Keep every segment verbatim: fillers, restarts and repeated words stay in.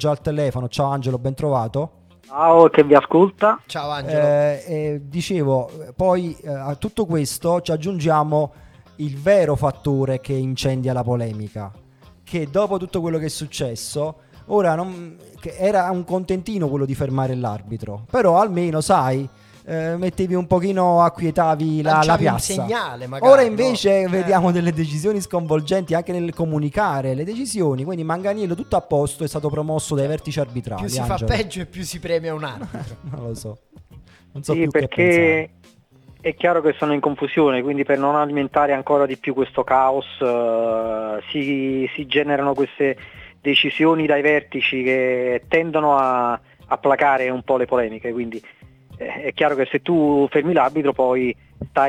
già al telefono. Ciao Angelo, ben trovato. Ciao, che vi ascolta. Ciao Angelo. Eh, eh, dicevo, poi eh, a tutto questo ci aggiungiamo il vero fattore che incendia la polemica, che dopo tutto quello che è successo, ora non, che era un contentino quello di fermare l'arbitro, però almeno sai, eh, mettevi un pochino, acquietavi la, la piazza. Un segnale, magari, ora invece no? vediamo eh. delle decisioni sconvolgenti anche nel comunicare le decisioni, quindi Manganiello tutto a posto, è stato promosso dai vertici arbitrali. Più si Angelo. fa peggio e più si premia un arbitro. Non lo so, non so Sì, più perché che è chiaro che sono in confusione, quindi per non alimentare ancora di più questo caos uh, si, si generano queste decisioni dai vertici che tendono a, a placare un po' le polemiche, quindi eh, è chiaro che se tu fermi l'arbitro poi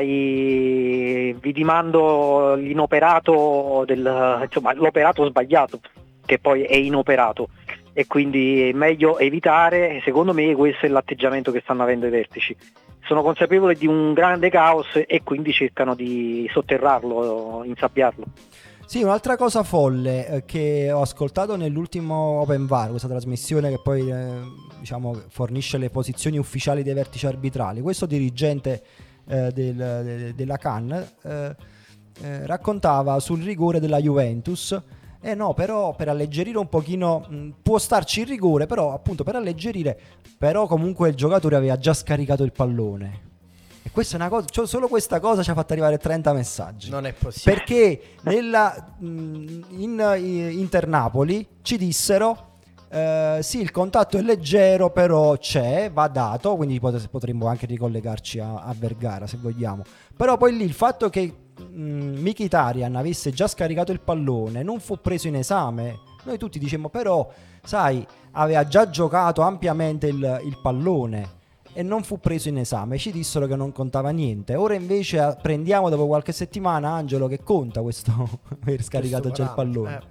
stai vidimando l'inoperato del, insomma, l'operato sbagliato, che poi è inoperato, e quindi è meglio evitare. Secondo me questo è l'atteggiamento che stanno avendo i vertici. Sono consapevoli di un grande caos e quindi cercano di sotterrarlo, insabbiarlo. Sì, un'altra cosa folle eh, che ho ascoltato nell'ultimo Open V A R, questa trasmissione che poi eh, diciamo fornisce le posizioni ufficiali dei vertici arbitrali, questo dirigente eh, del, de, della Can eh, eh, raccontava sul rigore della Juventus. Eh no, però per alleggerire un pochino, mh, può starci il rigore, però appunto per alleggerire, però comunque il giocatore aveva già scaricato il pallone. E questa è una cosa, cioè solo questa cosa ci ha fatto arrivare trenta messaggi. Non è possibile. Perché nella mh, in, in Inter Napoli ci dissero eh, sì, il contatto è leggero, però c'è, va dato, quindi pot- potremmo anche ricollegarci a, a Vergara se vogliamo. Però poi lì il fatto che Mkhitaryan avesse già scaricato il pallone, non fu preso in esame. Noi tutti dicemmo però, sai, aveva già giocato ampiamente il, il pallone e non fu preso in esame. Ci dissero che non contava niente. Ora invece apprendiamo dopo qualche settimana, Angelo, che conta questo aver scaricato già il pallone. Eh.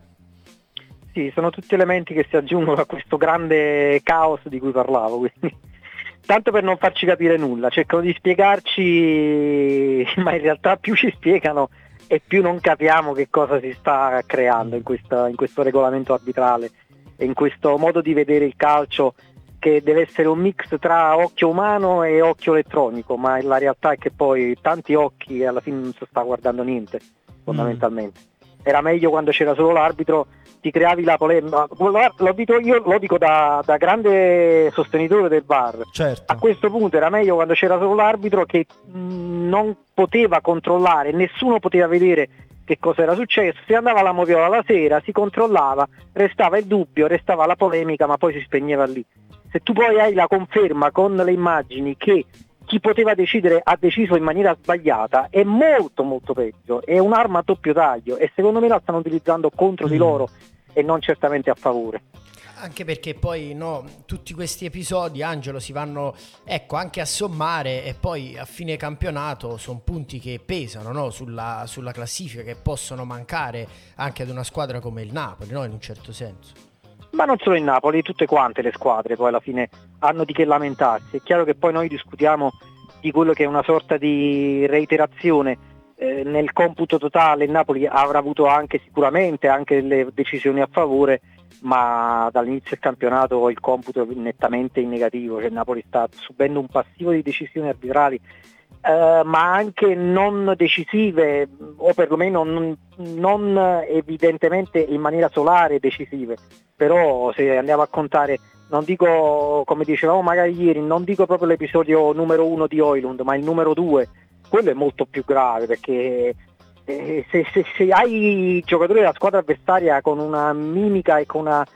Sì, sono tutti elementi che si aggiungono a questo grande caos di cui parlavo, quindi tanto per non farci capire nulla, cercano di spiegarci, ma in realtà più ci spiegano e più non capiamo che cosa si sta creando in, questa, in questo regolamento arbitrale e in questo modo di vedere il calcio, che deve essere un mix tra occhio umano e occhio elettronico, ma la realtà è che poi tanti occhi e alla fine non si sta guardando niente, fondamentalmente. Mm. Era meglio quando c'era solo l'arbitro, ti creavi la polemica. Lo dico io, lo dico da, da grande sostenitore del V A R. Certo. A questo punto era meglio quando c'era solo l'arbitro, che mh, non poteva controllare, nessuno poteva vedere che cosa era successo. Si andava alla moviola la sera, si controllava, restava il dubbio, restava la polemica, ma poi si spegneva lì. Se tu poi hai la conferma con le immagini che chi poteva decidere ha deciso in maniera sbagliata, è molto molto peggio, è un'arma a doppio taglio e secondo me la stanno utilizzando contro mm. di loro e non certamente a favore. Anche perché poi no, tutti questi episodi, Angelo, si vanno ecco anche a sommare e poi a fine campionato sono punti che pesano, no? sulla, sulla classifica, che possono mancare anche ad una squadra come il Napoli, no? In un certo senso. Ma non solo il Napoli, tutte quante le squadre poi alla fine hanno di che lamentarsi. È chiaro che poi noi discutiamo di quello che è una sorta di reiterazione eh, nel computo totale. Il Napoli avrà avuto anche sicuramente anche delle decisioni a favore, ma dall'inizio del campionato il computo è nettamente in negativo, cioè il Napoli sta subendo un passivo di decisioni arbitrali eh, ma anche non decisive, o perlomeno non, non evidentemente in maniera solare decisive. Però se andiamo a contare, non dico, come dicevamo magari ieri, non dico proprio l'episodio numero uno di Højlund, ma il numero due, quello è molto più grave, perché eh, se, se, se hai giocatori della squadra avversaria con una mimica e con una,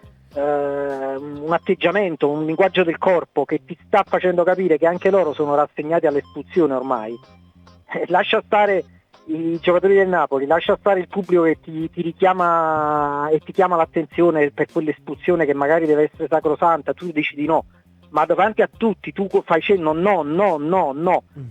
eh, un atteggiamento, un linguaggio del corpo che ti sta facendo capire che anche loro sono rassegnati all'espulsione ormai, eh, lascia stare i giocatori del Napoli, lascia stare il pubblico che ti, ti richiama e ti chiama l'attenzione per quell'espulsione che magari deve essere sacrosanta, tu dici di no, ma davanti a tutti tu fai cenno no, no, no, no. Mm.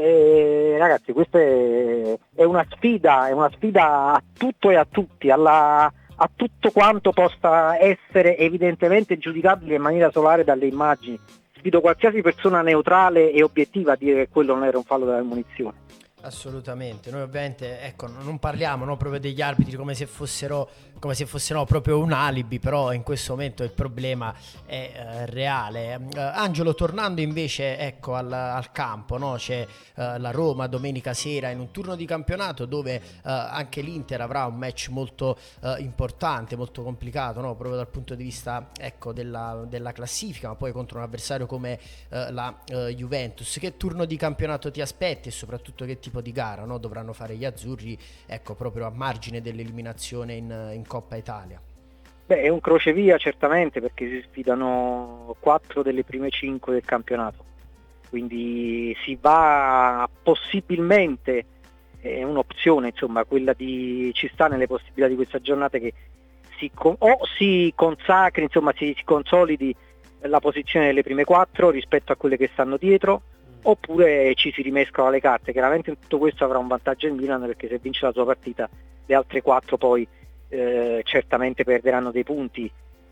E, ragazzi, questa è, è una sfida, è una sfida a tutto e a tutti, alla, a tutto quanto possa essere evidentemente giudicabile in maniera solare dalle immagini. Sfido qualsiasi persona neutrale e obiettiva a dire che quello non era un fallo della munizione. Assolutamente, noi ovviamente ecco non parliamo no, proprio degli arbitri come se fossero come se fossero proprio un alibi, però in questo momento il problema è eh, reale. Uh, Angelo, tornando invece ecco al, al campo, no? C'è uh, la Roma domenica sera in un turno di campionato dove uh, anche l'Inter avrà un match molto uh, importante, molto complicato, no? Proprio dal punto di vista ecco della, della classifica, ma poi contro un avversario come uh, la uh, Juventus. Che turno di campionato ti aspetti e soprattutto che tipo di gara no? dovranno fare gli azzurri ecco proprio a margine dell'eliminazione in, in Coppa Italia? Beh, è un crocevia certamente, perché si sfidano quattro delle prime cinque del campionato, quindi si va possibilmente, è un'opzione insomma quella di, ci sta nelle possibilità di questa giornata che si, o si consacri, insomma si, si consolidi la posizione delle prime quattro rispetto a quelle che stanno dietro, oppure ci si rimescolano le carte. Chiaramente in tutto questo avrà un vantaggio il Milan, perché se vince la sua partita le altre quattro poi eh, certamente perderanno dei punti,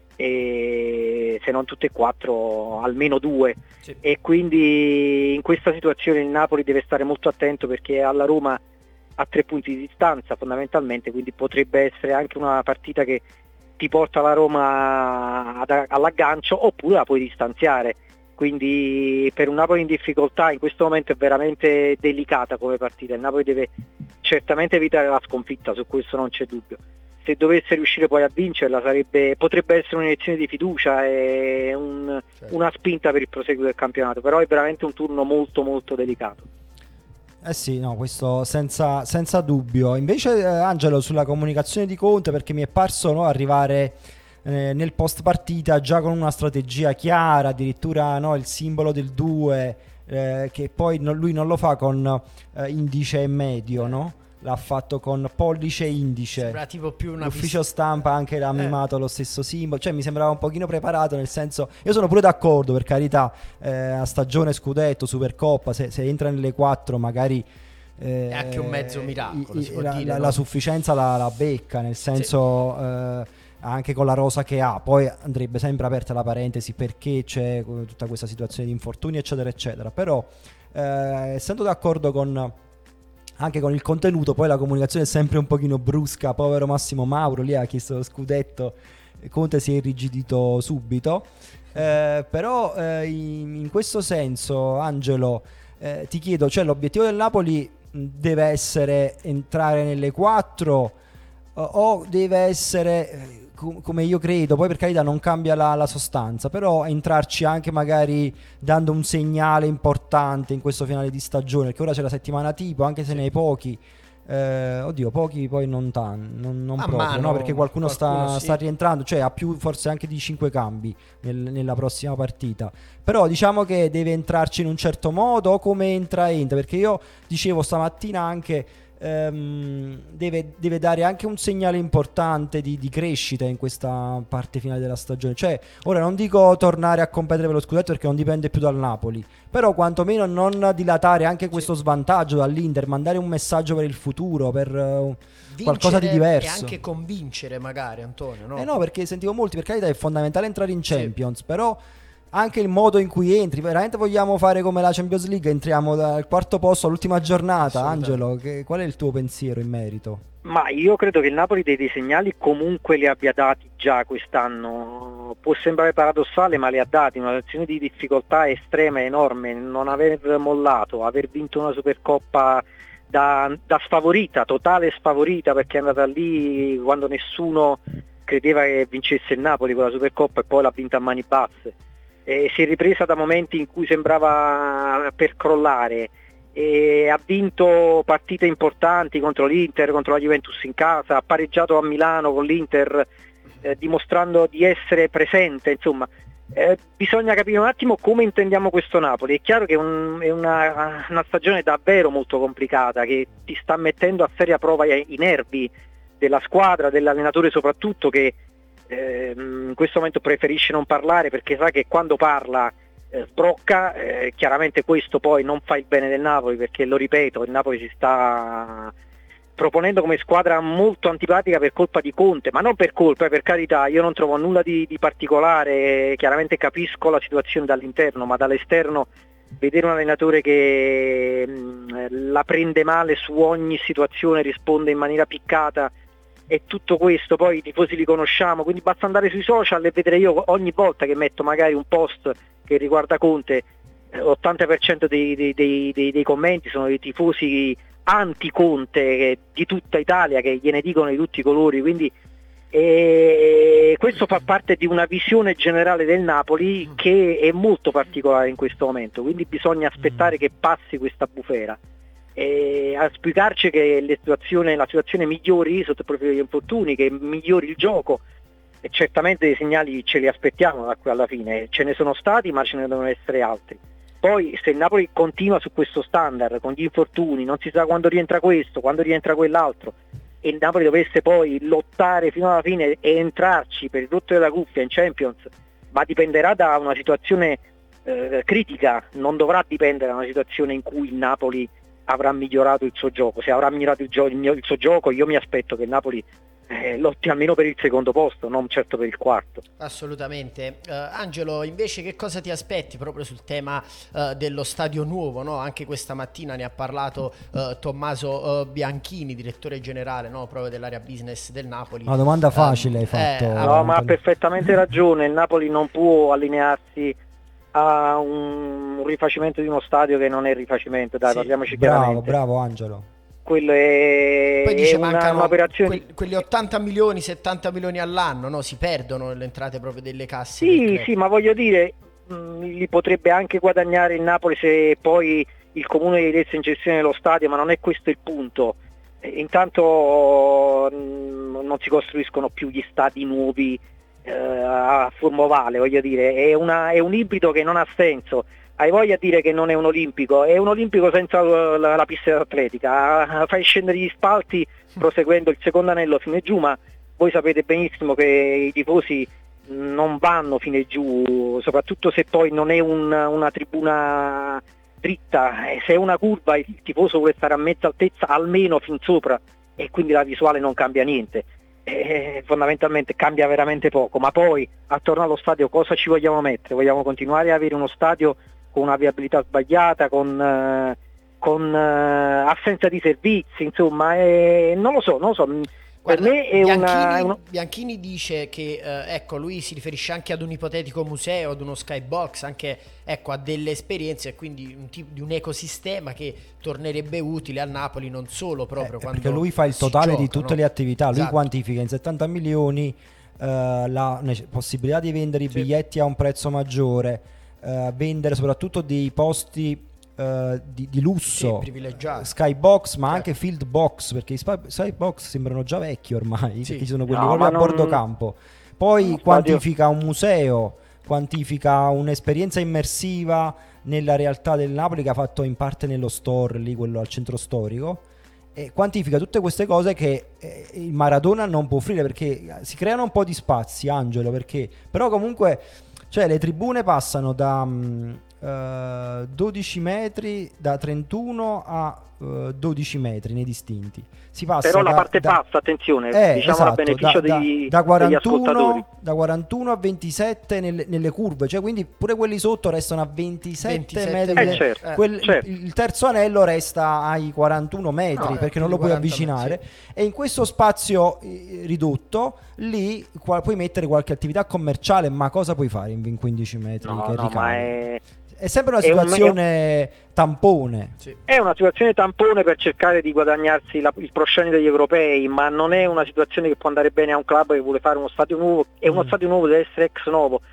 e se non tutte e quattro almeno due, sì. E quindi in questa situazione il Napoli deve stare molto attento, perché alla Roma a tre punti di distanza fondamentalmente, quindi potrebbe essere anche una partita che ti porta la Roma ad, all'aggancio, oppure la puoi distanziare. Quindi per un Napoli in difficoltà in questo momento è veramente delicata come partita. Il Napoli deve certamente evitare la sconfitta, su questo non c'è dubbio. Se dovesse riuscire poi a vincerla sarebbe, potrebbe essere un'iniezione di fiducia e un, certo. una spinta per il proseguo del campionato, però è veramente un turno molto molto delicato. Eh sì, no, questo senza, senza dubbio. Invece eh, Angelo, sulla comunicazione di Conte, perché mi è parso no, arrivare eh, nel post partita già con una strategia chiara, addirittura no, il simbolo del due, eh, che poi non, lui non lo fa con eh, indice e medio, no? L'ha fatto con pollice e indice. Sembra tipo più una L'ufficio vis- stampa anche l'ha eh. mimato lo stesso simbolo. Cioè mi sembrava un pochino preparato, nel senso, io sono pure d'accordo, per carità, eh, a stagione scudetto, Supercoppa, se, se entra nelle quattro magari eh, è anche un mezzo miracolo, i, si può la, dire, la, no? la sufficienza la, la becca, nel senso sì. eh, anche con la rosa che ha. Poi andrebbe sempre aperta la parentesi perché c'è tutta questa situazione di infortuni eccetera eccetera. Però eh, essendo d'accordo con anche con il contenuto, poi la comunicazione è sempre un pochino brusca. Povero Massimo Mauro, lì ha chiesto lo scudetto, Conte si è irrigidito subito. Eh, però eh, in, in questo senso, Angelo, eh, ti chiedo, cioè l'obiettivo del Napoli deve essere entrare nelle quattro o, o deve essere, come io credo, poi per carità non cambia la, la sostanza, però entrarci anche magari dando un segnale importante in questo finale di stagione, perché ora c'è la settimana tipo, anche se ne hai pochi, eh, oddio pochi poi non, tan, non, non proprio, mano, no? Perché qualcuno, qualcuno sta, sì. sta rientrando, cioè ha più forse anche di cinque cambi nel, nella prossima partita, però diciamo che deve entrarci in un certo modo, o come entra entra, perché io dicevo stamattina anche Deve, deve dare anche un segnale importante di, di crescita in questa parte finale della stagione. Cioè, ora non dico tornare a competere per lo scudetto, perché non dipende più dal Napoli, però quantomeno non dilatare anche questo svantaggio dall'Inter, mandare un messaggio per il futuro, per uh, qualcosa di diverso, e anche convincere magari, Antonio, no? Eh no, perché sentivo molti, per carità è fondamentale entrare in Champions, sì. Però anche il modo in cui entri, veramente vogliamo fare come la Champions League, entriamo dal quarto posto all'ultima giornata. Angelo, che, qual è il tuo pensiero in merito? Ma io credo che il Napoli dei, dei segnali comunque li abbia dati già quest'anno. Può sembrare paradossale, ma li ha dati. Una situazione di difficoltà estrema, enorme, non aver mollato, aver vinto una Supercoppa da, da sfavorita, totale sfavorita, perché è andata lì quando nessuno credeva che vincesse il Napoli con la Supercoppa, e poi l'ha vinta a mani basse. Eh, si è ripresa da momenti in cui sembrava per crollare, e ha vinto partite importanti contro l'Inter, contro la Juventus in casa, ha pareggiato a Milano con l'Inter, eh, dimostrando di essere presente. Insomma, eh, bisogna capire un attimo come intendiamo questo Napoli. È chiaro che è, un, è una, una stagione davvero molto complicata, che ti sta mettendo a seria prova i, i nervi della squadra, dell'allenatore soprattutto, che in questo momento preferisce non parlare, perché sa che quando parla eh, sbrocca. Eh, chiaramente questo poi non fa il bene del Napoli, perché, lo ripeto, il Napoli si sta proponendo come squadra molto antipatica per colpa di Conte, ma non per colpa, per carità, io non trovo nulla di, di particolare. Chiaramente capisco la situazione dall'interno, ma dall'esterno vedere un allenatore che mh, la prende male su ogni situazione, risponde in maniera piccata, e tutto questo poi i tifosi li conosciamo, quindi basta andare sui social e vedere, io ogni volta che metto magari un post che riguarda Conte, l'ottanta per cento dei, dei, dei, dei, dei commenti sono dei tifosi anti-Conte di tutta Italia che gliene dicono di tutti i colori, quindi e questo fa parte di una visione generale del Napoli che è molto particolare in questo momento, quindi bisogna aspettare che passi questa bufera e auspicarci che le situazioni, la situazione migliori sotto il profilo degli infortuni, che migliori il gioco, e certamente dei segnali ce li aspettiamo da qui alla fine, ce ne sono stati ma ce ne devono essere altri. Poi se il Napoli continua su questo standard con gli infortuni, non si sa quando rientra questo, quando rientra quell'altro, e il Napoli dovesse poi lottare fino alla fine e entrarci per il rotto della cuffia in Champions, ma dipenderà da una situazione eh, critica, non dovrà dipendere da una situazione in cui il Napoli avrà migliorato il suo gioco. Se avrà migliorato il, gio- il, mio, il suo gioco, io mi aspetto che il Napoli eh, lotti almeno per il secondo posto, non certo per il quarto. Assolutamente. uh, Angelo, invece che cosa ti aspetti proprio sul tema uh, dello stadio nuovo, no? Anche questa mattina ne ha parlato uh, Tommaso uh, Bianchini, direttore generale, no? Proprio dell'area business del Napoli. Una domanda facile uh, hai fatto. eh, no, ma ha perfettamente ragione, il Napoli non può allinearsi a un, un rifacimento di uno stadio che non è rifacimento, dai, sì, parliamoci bravo, chiaramente. bravo Angelo. Quello è, poi dice è una, mancano un'operazione que- quelli ottanta milioni, settanta milioni all'anno, no? Si perdono le entrate proprio delle casse. Sì, sì, ma voglio dire, mh, li potrebbe anche guadagnare il Napoli se poi il comune gli desse in gestione dello stadio, ma non è questo il punto. E, intanto mh, non si costruiscono più gli stadi nuovi eh, a Formovale, voglio dire, è, una, è un ibrido che non ha senso. Hai voglia di dire che non è un olimpico, è un olimpico senza la, la pista atletica, fai scendere gli spalti proseguendo il secondo anello fino giù, ma voi sapete benissimo che i tifosi non vanno fino giù, soprattutto se poi non è un, una tribuna dritta, se è una curva il tifoso vuole stare a mezza altezza almeno fin sopra, e quindi la visuale non cambia niente. Eh, fondamentalmente cambia veramente poco, ma poi attorno allo stadio cosa ci vogliamo mettere? Vogliamo continuare ad avere uno stadio con una viabilità sbagliata, con, eh, con eh, assenza di servizi, insomma, eh, non lo so, non lo so. Guarda, per me è Bianchini, una, è una... Bianchini dice che eh, ecco, lui si riferisce anche ad un ipotetico museo, ad uno skybox, anche ecco, a delle esperienze e quindi un tipo di un ecosistema che tornerebbe utile al Napoli, non solo proprio eh, quando perché lui fa il totale gioca, di tutte no? le attività, lui Esatto. quantifica in settanta milioni eh, la nece- possibilità di vendere i Sì. biglietti a un prezzo maggiore, eh, vendere soprattutto dei posti eh, di, di lusso, Sì, privilegiati. skybox, ma Certo. anche field box, perché i spa- skybox sembrano già vecchi ormai, Sì. perché ci sono quelli No, proprio a ma bordo non- campo. Poi uno quantifica un museo, quantifica un'esperienza immersiva nella realtà del Napoli che ha fatto in parte nello store lì, quello al centro storico, e quantifica tutte queste cose che eh, il Maradona non può offrire, perché si creano un po' di spazi, Angelo, perché però comunque, cioè, le tribune passano da mh, eh, dodici metri, da trentuno a eh, dodici metri nei distinti. Si passa Però la da- parte da- bassa, attenzione, eh, diciamo esatto, a beneficio da, dei, da, da degli ascoltatori. quarantuno, da quarantuno a ventisette nelle, nelle curve, cioè quindi pure quelli sotto restano a ventisette, ventisette metri. Eh, de- certo. Eh, quel- certo. il, il terzo anello resta ai quarantuno metri, No, perché eh, non lo puoi quaranta avvicinare, metri, e in questo spazio eh, ridotto lì qua- puoi mettere qualche attività commerciale, ma cosa puoi fare in in quindici metri? No, che no, ricavi? ma è, È sempre una è un- situazione tampone. Sì. è una situazione tampone per cercare di guadagnarsi la- il proscenio degli europei, ma non è una situazione che può andare bene a un club che vuole fare uno stadio nuovo, e uno Mm. stadio nuovo deve essere ex novo.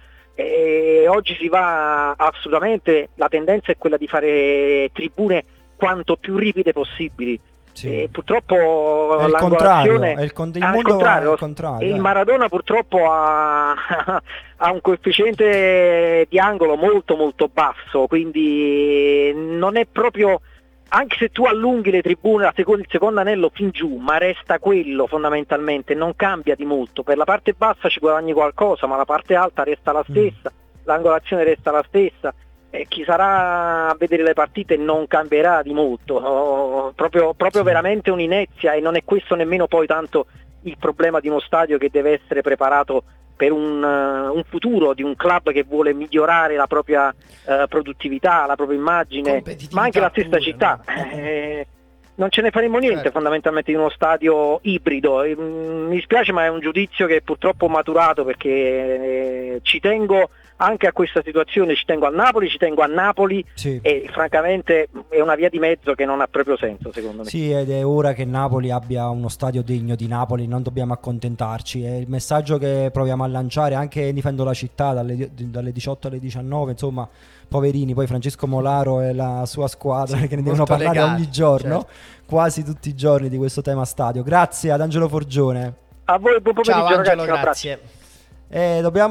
E oggi si va assolutamente, la tendenza è quella di fare tribune quanto più ripide possibili. Sì. E purtroppo È il contrario, l'angolazione è il, con- il Ah, al mondo contrario, è il contrario. e il eh. Maradona purtroppo ha, ha un coefficiente di angolo molto molto basso, quindi non è proprio, anche se tu allunghi le tribune, la secondo, il secondo anello fin giù, ma resta quello fondamentalmente, non cambia di molto. Per la parte bassa ci guadagni qualcosa, ma la parte alta resta la stessa, mm. l'angolazione resta la stessa. E chi sarà a vedere le partite non cambierà di molto, oh, proprio, proprio Sì. veramente un'inezia, e non è questo nemmeno poi tanto il problema di uno stadio che deve essere preparato per un, uh, un futuro di un club che vuole migliorare la propria uh, produttività, la propria immagine, ma anche la stessa pure, città. no? Eh, non ce ne faremo niente, certo. fondamentalmente, di uno stadio ibrido. E, mm, mi spiace, ma è un giudizio che purtroppo ho maturato, perché eh, ci tengo anche a questa situazione, ci tengo al Napoli, ci tengo a Napoli, sì. E francamente è una via di mezzo che non ha proprio senso, secondo me. Sì, ed è ora che Napoli abbia uno stadio degno di Napoli, non dobbiamo accontentarci. È il messaggio che proviamo a lanciare anche Difendo la città dalle, dalle diciotto alle diciannove, insomma, poverini, poi Francesco Molaro e la sua squadra, sì, che ne devono parlare legati, ogni giorno, certo. quasi tutti i giorni, di questo tema stadio. Grazie ad Angelo Forgione. A voi, buon pomeriggio. Ciao Angelo, ragazzi, grazie. Eh, dobbiamo